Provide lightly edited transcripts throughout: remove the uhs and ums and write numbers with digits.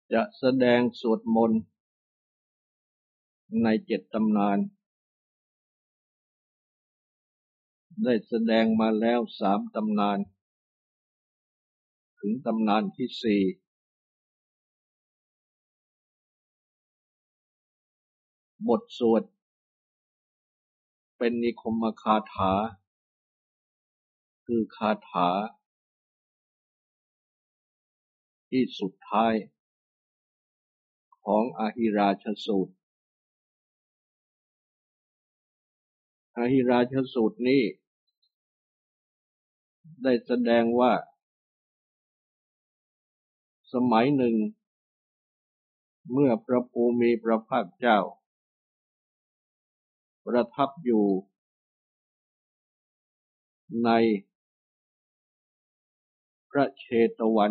จะแสดงสวดมนต์ใน7 ตำนานได้แสดงมาแล้ว3 ตำนานถึงตำนานที่ 4บทสวดเป็นนิคมคาถาคือคาถาที่สุดท้ายของอหิราชสูตรอหิราชสูตรนี้ได้แสดงว่าสมัยหนึ่งเมื่อพระภูมิพระภาคเจ้าประทับอยู่ในพระเชตวัน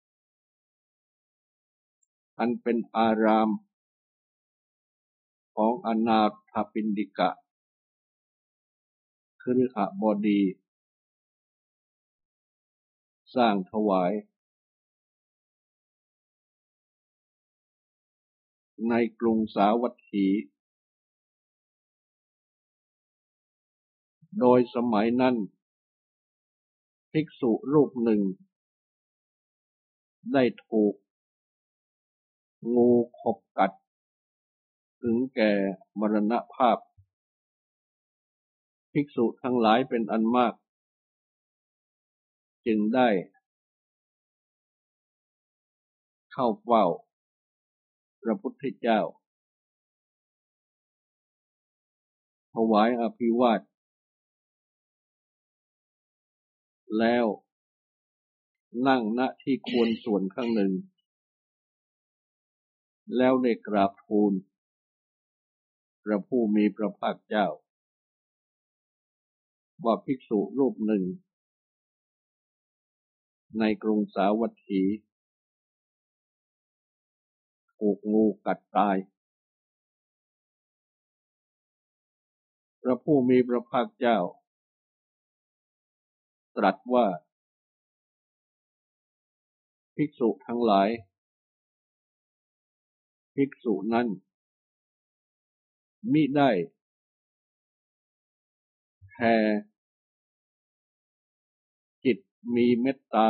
อันเป็นอารามของอนาถปิณฑิกะคฤหบดีสร้างถวายในกรุงสาวัตถีโดยสมัยนั้นภิกษุรูปหนึ่งได้ถูกงูขบกัดถึงแก่มรณภาพภิกษุทั้งหลายเป็นอันมากจึงได้เข้าเฝ้าพระพุทธเจ้าถวายอภิวาทแล้วนั่งณที่ควรส่วนข้างหนึ่งแล้วได้กราบทูลพระผู้มีพระภาคเจ้าว่าภิกษุรูปหนึ่งในกรุงสาวัตถีถูกงูกัดตายพระผู้มีพระภาคเจ้าตรัสว่าภิกษุทั้งหลายภิกษุนั้นมิได้แผ่จิตมีเมตตา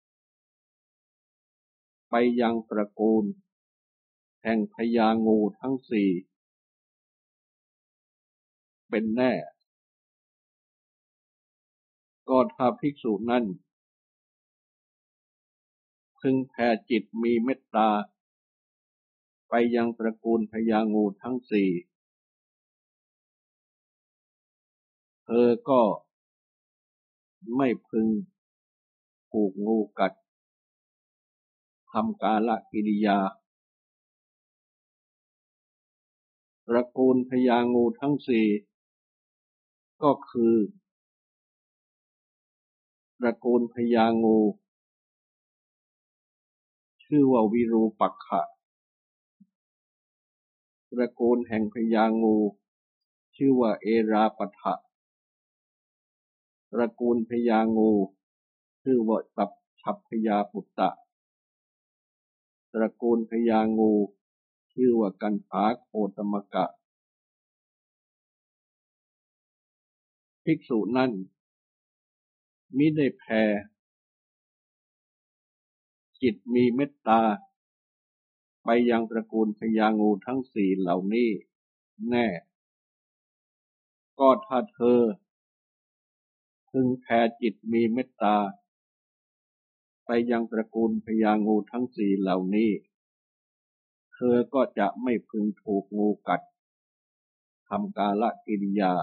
ไปยังตระกูลแห่งพญางูทั้ง4เป็นแน่ก็ถ้าภิกษุนั้นพึงแผ่จิตมีเมตตาไปยังตระกูลพญางูทั้ง4เธอก็ไม่พึงถูกงูกัดทำกาลกิริยาตระกูลพญางูทั้ง4ก็คือตระกูลพญางูชื่อว่าวิรูปักขะตระกูลแห่งพญางูชื่อว่าเอราปทะตระกูลพญางูชื่อว่าฉัพพยาปุตตะตระกูลพญางูชื่อว่ากันหาโคตมกะภิกษุนั้นมิได้แผ่จิตมีเมตตาไปยังตระกูลพญางูทั้ง4เหล่านี้แน่ก็ถ้าเธอพึงแผ่จิตมีเมตตาไปยังตระกูลพญางูทั้ง4เหล่านี้เธอก็จะไม่พึงถูกงูกัดทำกาลกิริยา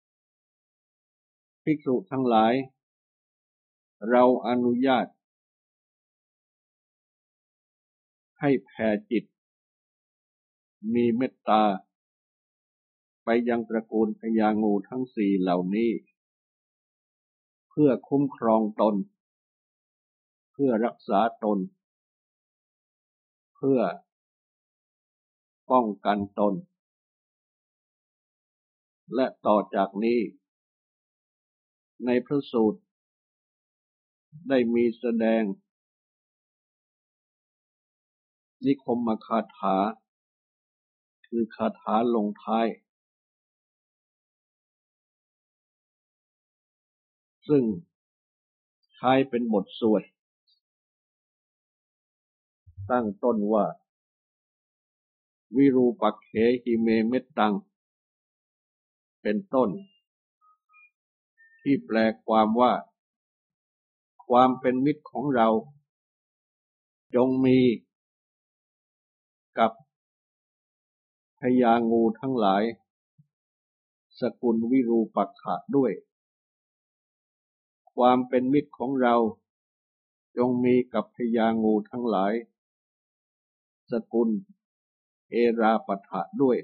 ภิกษุทั้งหลายเราอนุญาตให้แผ่จิตมีเมตตาไปยังตระกูลพญางูทั้ง4เหล่านี้เพื่อคุ้มครองตนเพื่อรักษาตนเพื่อป้องกันตนและต่อจากนี้ในพระสูตรได้มีแสดงนิคมคาถาคือคาถาลงท้ายซึ่งใช้เป็นบทสวดตั้งต้นว่าวิรูปักเขหิเมเมตตังเป็นต้นที่แปลความว่าความเป็นมิตรของเราจงมีกับพญางูทั้งหลายสกุลวิรูปักขะด้วยความเป็นมิตรของเราจงมีกับพญางูทั้งหลายสกุลเอราปะทะด้วย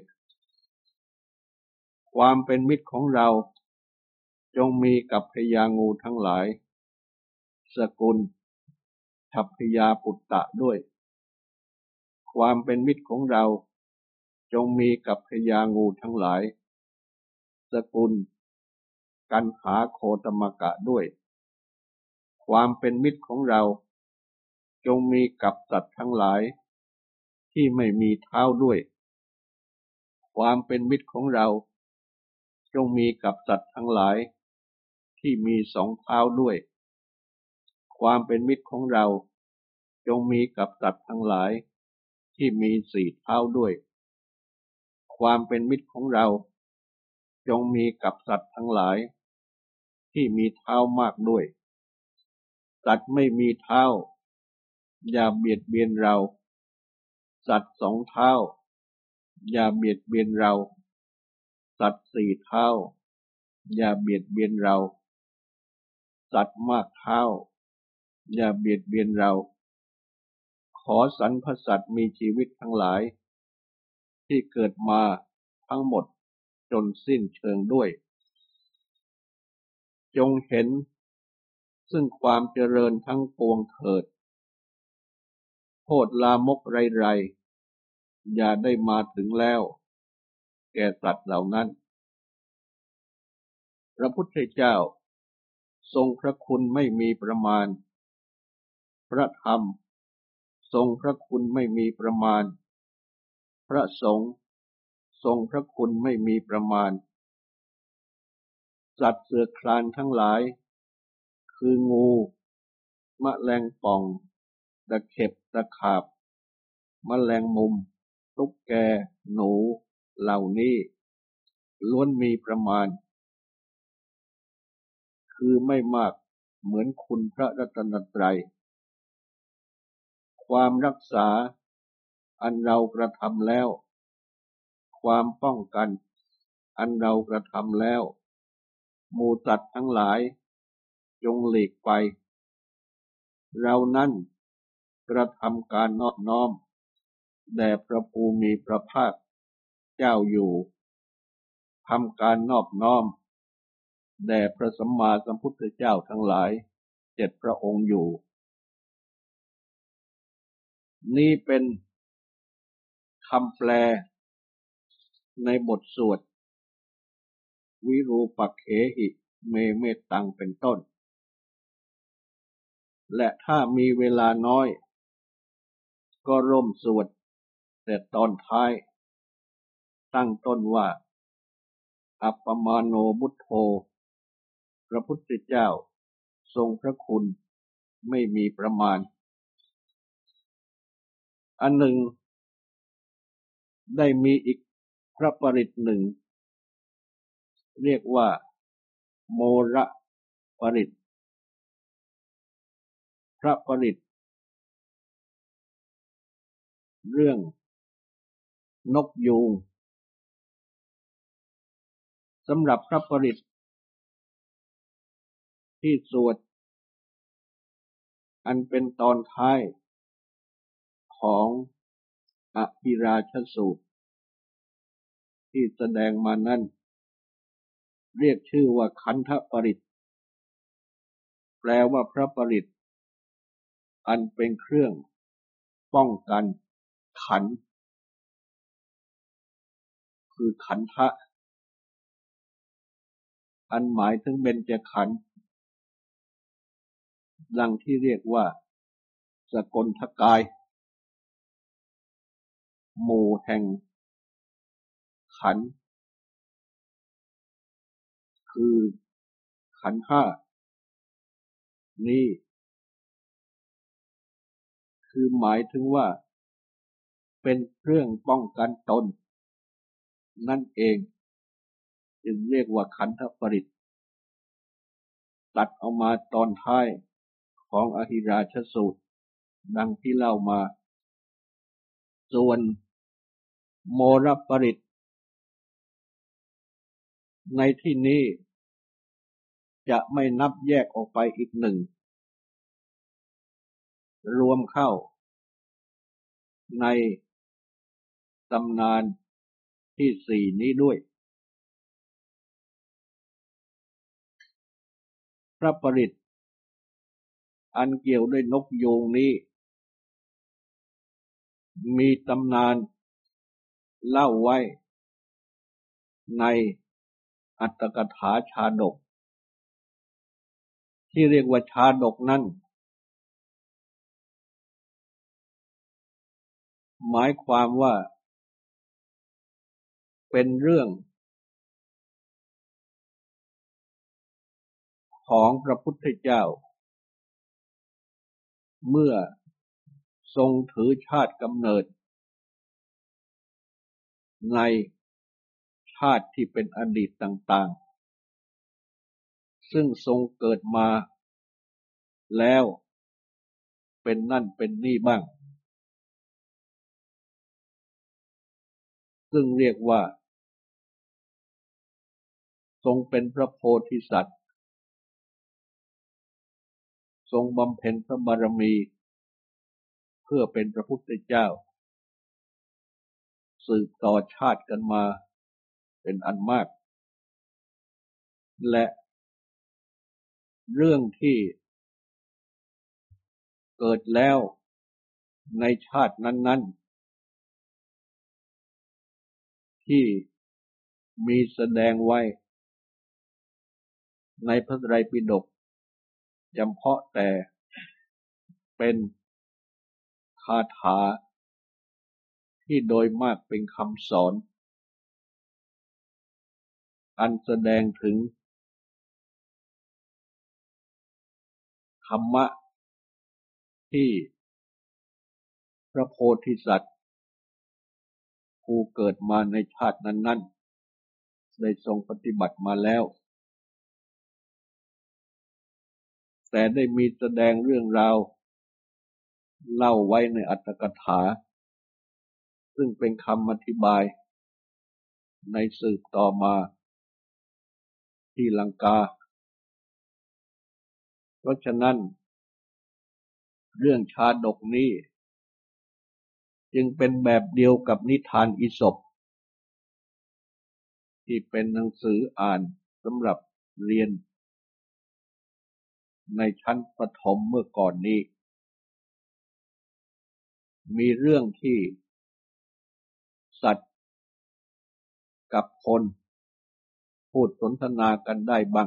ความเป็นมิตรของเราจงมีกับพญางูทั้งหลายสกุลทัพพยาปุตตะด้วยความเป็นมิตรของเราจงมีกับพญางูทั้งหลายสกุลกันหาโคตมกะด้วยความเป็นมิตรของเราจงมีกับสัตว์ทั้งหลายที่ไม่มีเท้าด้วยความเป็นมิตรของเราจงมีกับสัตว์ทั้งหลายที่มีสองเท้าด้วยความเป็นมิตรของเราจงมีกับสัตว์ทั้งหลายที่มีสี่เท้าด้วยความเป็นมิตรของเราจงมีกับสัตว์ทั้งหลายที่มีเท้ามากด้วยสัตว์ไม่มีเท้าอย่าเบียดเบียนเราสัตว์สองเท้าอย่าเบียดเบียนเราสัตว์สี่เท้าอย่าเบียดเบียนเราสัตว์มากเท้าอย่าเบียดเบียนเราขอสรรพสัตว์มีชีวิตทั้งหลายที่เกิดมาทั้งหมดจนสิ้นเชิงด้วยจงเห็นซึ่งความเจริญทั้งปวงเถิดโทษลามกไรๆอย่าได้มาถึงแล้วแก่สัตว์เหล่านั้นพระพุทธเจ้าทรงพระคุณไม่มีประมาณพระธรรมทรงพระคุณไม่มีประมาณพระสงฆ์ทรงพระคุณไม่มีประมาณสัตว์เสือคลานทั้งหลายคืองูแมลงป่องตะเข็บตะขาบแมลงมุมตุ๊กแกหนูเหล่านี้ล้วนมีประมาณคือไม่มากเหมือนคุณพระรัตนตรัยความรักษาอันเรากระทำแล้วความป้องกันอันเรากระทำแล้วหมู่สัตว์ทั้งหลายจงหลีกไปเรานั้นกระทำการนอบน้อมแด่พระภูมิพระภาคเจ้าอยู่ทำการนอบน้อมแด่พระสัมมาสัมพุทธเจ้าทั้งหลายเจ็ดพระองค์อยู่นี่เป็นคำแปลในบทสวดวิรูปักเขหิเมเมตตังเป็นต้นและถ้ามีเวลาน้อยก็ร่วมสวดแต่ตอนท้ายตั้งต้นว่าอัปปมาโนพุทโธพระพุทธเจ้าทรงพระคุณไม่มีประมาณอันหนึ่งได้มีอีกพระปริตหนึ่งเรียกว่าโมระปริตพระปริตเรื่องนกยูงสำหรับพระปริตที่สวดอันเป็นตอนท้ายของอภิราชสูตรที่แสดงมานั้นเรียกชื่อว่าขันธปริตแปลว่าพระปริตอันเป็นเครื่องป้องกันขันธ์คือขันธะอันหมายถึงเบญจขันธ์ดังที่เรียกว่าสกลทกายหมู่แห่งขันธ์คือขันธ์ห้านี้คือหมายถึงว่าเป็นเครื่องป้องกันตนนั่นเองจึงเรียกว่าขันธปริตตัดเอามาตอนท้ายของอหิราชสูตรดังที่เล่ามาส่วนโมรปริตในที่นี้จะไม่นับแยกออกไปอีกหนึ่งรวมเข้าในตำนานที่สี่นี้ด้วยพระปริตอันเกี่ยวด้วยนกยูงนี้มีตำนานเล่าไว้ในอัตถกถาชาดกที่เรียกว่าชาดกนั้นหมายความว่าเป็นเรื่องของพระพุทธเจ้าเมื่อทรงถือชาติกำเนิดในชาติที่เป็นอดีตต่างๆซึ่งทรงเกิดมาแล้วเป็นนั่นเป็นนี่บ้างซึ่งเรียกว่าทรงเป็นพระโพธิสัตว์ทรงบำเพ็ญพระบารมีเพื่อเป็นพระพุทธเจ้าสืบต่อชาติกันมาเป็นอันมากและเรื่องที่เกิดแล้วในชาตินั้นๆที่มีแสดงไว้ในพระไตรปิฎกจำเพาะแต่เป็นคาถาที่โดยมากเป็นคำสอนอันแสดงถึงธรรมะที่พระโพธิสัตว์ผู้เกิดมาในชาตินั้นๆได้ทรงปฏิบัติมาแล้วแต่ได้มีแสดงเรื่องราวเล่าไว้ในอัตถกถาซึ่งเป็นคำอธิบายในสืบต่อมาที่ลังกาเพราะฉะนั้นเรื่องชาดกนี้จึงเป็นแบบเดียวกับนิทานอีสปที่เป็นหนังสืออ่านสำหรับเรียนในชั้นประถมเมื่อก่อนนี้มีเรื่องที่สัตว์กับคนพูดสนทนากันได้บ้าง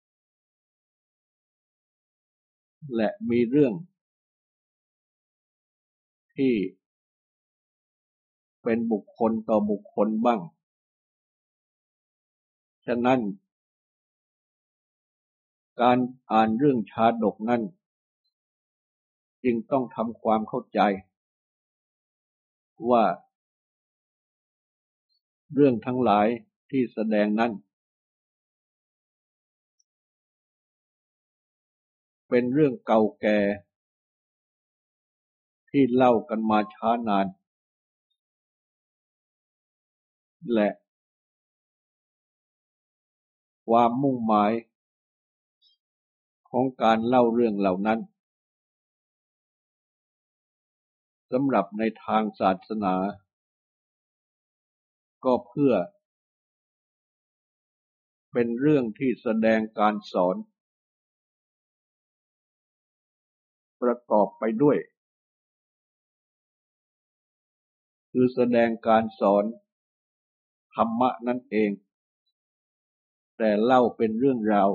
และมีเรื่องที่เป็นบุคคลต่อบุคคลบ้างฉะนั้นการอ่านเรื่องชาดกนั้นจึงต้องทำความเข้าใจว่าเรื่องทั้งหลายที่แสดงนั้นเป็นเรื่องเก่าแก่ที่เล่ากันมาช้านานและความมุ่งหมายของการเล่าเรื่องเหล่านั้นสำหรับในทางศาสนาก็เพื่อเป็นเรื่องที่แสดงการสอนประกอบไปด้วยคือแสดงการสอนธรรมะนั่นเองแต่เล่าเป็นเรื่องราว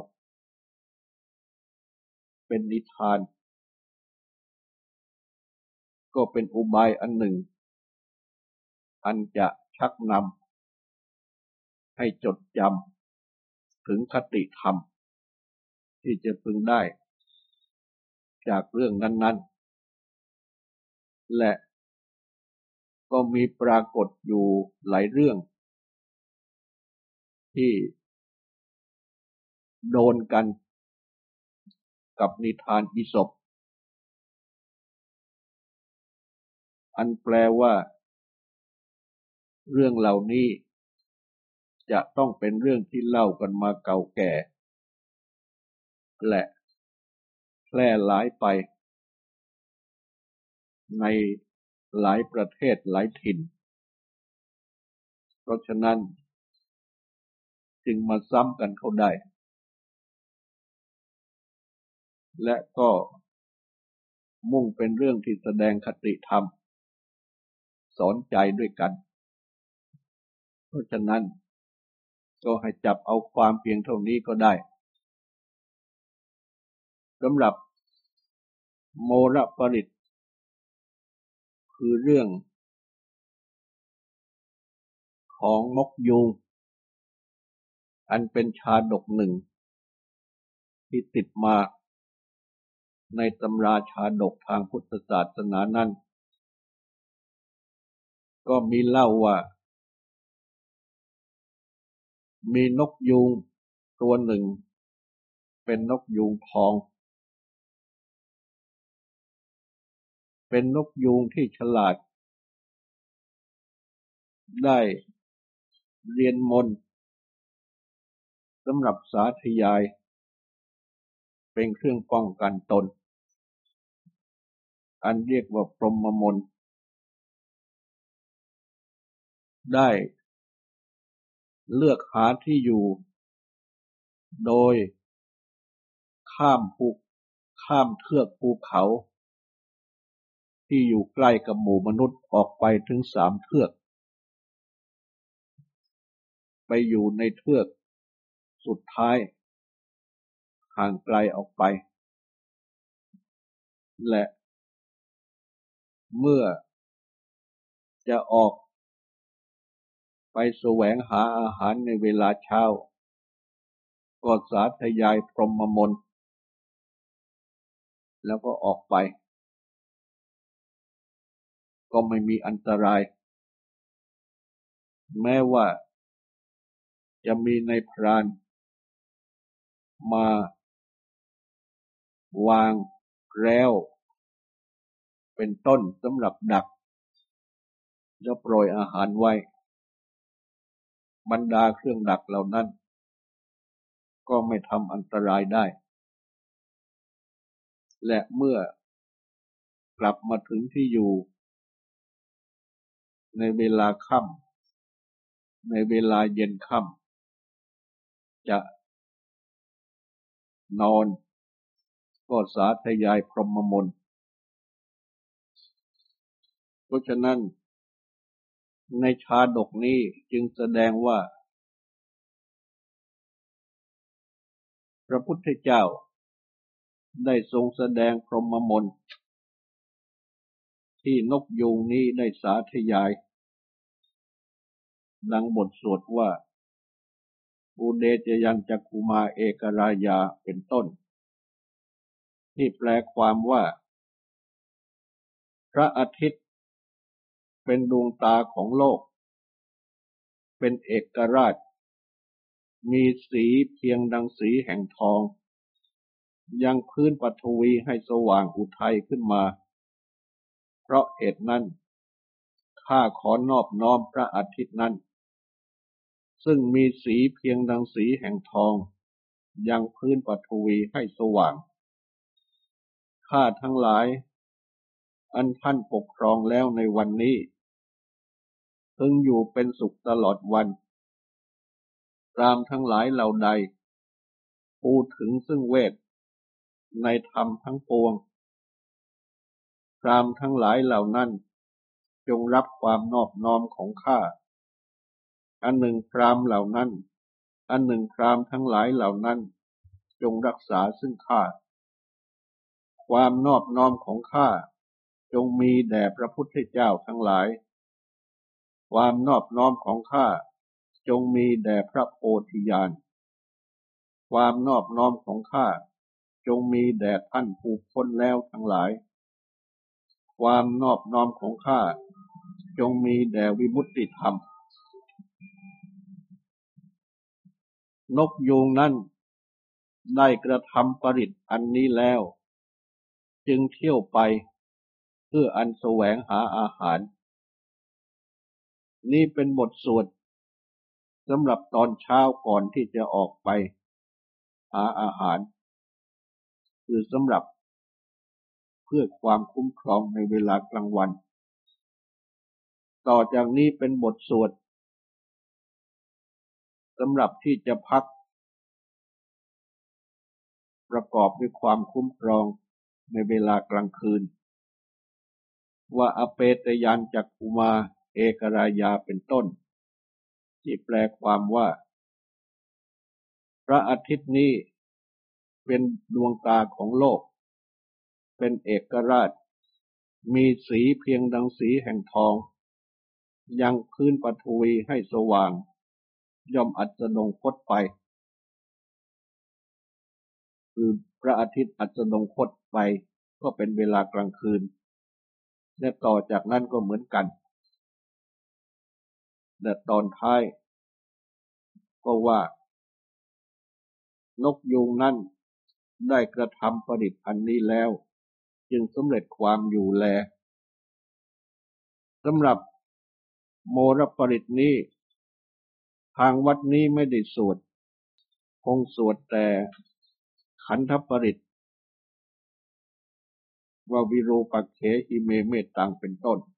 เป็นนิทานก็เป็นอุบายอันหนึ่งอันจะชักนำให้จดจำถึงคติธรรมที่จะพึงได้จากเรื่องนั้นๆและก็มีปรากฏอยู่หลายเรื่องที่โดนกันกับนิทานอีสปอันแปลว่าเรื่องเหล่านี้จะต้องเป็นเรื่องที่เล่ากันมาเก่าแก่และแพร่หลายไปในหลายประเทศหลายถิ่นเพราะฉะนั้นจึงมาซ้ำกันเข้าได้และก็มุ่งเป็นเรื่องที่แสดงคติธรรมสอนใจด้วยกันเพราะฉะนั้นก็ให้จับเอาความเพียงเท่านี้ก็ได้สำหรับโมรปริตคือเรื่องของนกยูงอันเป็นชาดกหนึ่งที่ติดมาในตำราชาดกทางพุทธศาสนานั้นก็มีเล่าว่ามีนกยูงตัวหนึ่งเป็นนกยูงทองเป็นนกยูงที่ฉลาดได้เรียนมนต์สำหรับสาธยายเป็นเครื่องป้องกันตนอันเรียกว่าพรหมมนต์ได้เลือกหาที่อยู่โดยข้ามเทือกภูเขาที่อยู่ใกล้กับหมู่มนุษย์ออกไปถึง3 เทือกไปอยู่ในเทือกสุดท้ายห่างไกลออกไปและเมื่อจะออกไปแสวงหาอาหารในเวลาเช้าก็สาธยายพรหมมนต์แล้วก็ออกไปก็ไม่มีอันตรายแม้ว่าจะมีในพรานมาวางแล้วเป็นต้นสำหรับดักแล้วโปรยอาหารไว้บรรดาเครื่องดักเหล่านั้นก็ไม่ทำอันตรายได้และเมื่อกลับมาถึงที่อยู่ในเวลาค่ำในเวลาเย็นค่ำจะนอนก็สาธยายพรหมมนต์เพราะฉะนั้นในชาดกนี้จึงแสดงว่าพระพุทธเจ้าได้ทรงแสดงพรหมมนต์ที่นกยูงนี้ได้สาธยายดังบทสวดว่าอุเดชยัญจักขุมาเอกรายาเป็นต้นที่แปลความว่าพระอาทิตย์เป็นดวงตาของโลกเป็นเอกราชมีสีเพียงดังสีแห่งทองยังพื้นปฐวีให้สว่างอุทัยขึ้นมาเพราะเหตุนั้นข้าขอนอบน้อมพระอาทิตย์นั้นซึ่งมีสีเพียงดังสีแห่งทองยังพื้นปฐวีให้สว่างข้าทั้งหลายอันท่านปกครองแล้วในวันนี้พึงอยู่เป็นสุขตลอดวันพราหมณ์ทั้งหลายเหล่าใดพูดถึงซึ่งเวทในธรรมทั้งปวงพราหมณ์ทั้งหลายเหล่านั้นจงรับความนอบน้อมของข้าอันหนึ่งพราหมณ์เหล่านั้นอันหนึ่งพราหมณ์ทั้งหลายเหล่านั้นจงรักษาซึ่งข้าความนอบน้อมของข้าจงมีแด่พระพุทธเจ้าทั้งหลายความนอบน้อมของข้าจงมีแด่พระโพธิญาณความนอบน้อมของข้าจงมีแด่ท่านผู้พ้นแล้วทั้งหลายความนอบน้อมของข้าจงมีแด่วิมุตติธรรมนกยูงนั้นได้กระทำปริตอันนี้แล้วจึงเที่ยวไปเพื่ออันแสวงหาอาหารนี่เป็นบทสวดสำหรับตอนเช้าก่อนที่จะออกไปหาอาหารคือสำหรับเพื่อความคุ้มครองในเวลากลางวันต่อจากนี้เป็นบทสวดสำหรับที่จะพักประกอบด้วยความคุ้มครองในเวลากลางคืนว่าอเปตยัญจักขุมาเอกรายาเป็นต้นที่แปลความว่าพระอาทิตย์นี้เป็นดวงตาของโลกเป็นเอกราชมีสีเพียงดังสีแห่งทองยังพื้นปฐวีให้สว่างย่อมอัสดงคตไปคือพระอาทิตย์อัสดงคตไปก็เป็นเวลากลางคืนและต่อจากนั้นก็เหมือนกันแต่ตอนท้ายก็ว่านกยูงนั้นได้กระทำประดิษฐ์อันนี้แล้วจึงสำเร็จความอยู่แลสำหรับโมรปริตนี้ทางวัดนี้ไม่ได้สวดคงสวดแต่ขันธปริตว่าวิรูปักเขหิเมเมตตังเป็นต้น